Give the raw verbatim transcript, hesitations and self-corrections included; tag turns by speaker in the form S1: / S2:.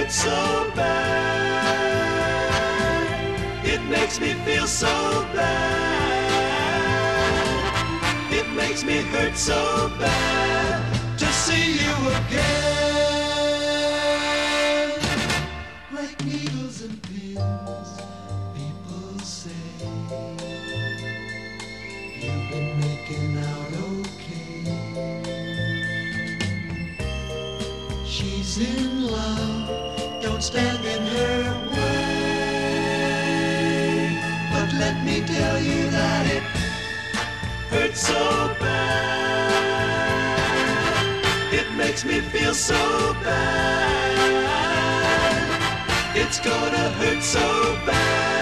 S1: hurts so bad. It makes me feel so bad. It makes me hurt so bad to see you again. Like needles and pins, people say you've been making out okay. She's in love, don't stand in her way. But let me tell you that it hurts so bad. It makes me feel so bad. It's gonna hurt so bad.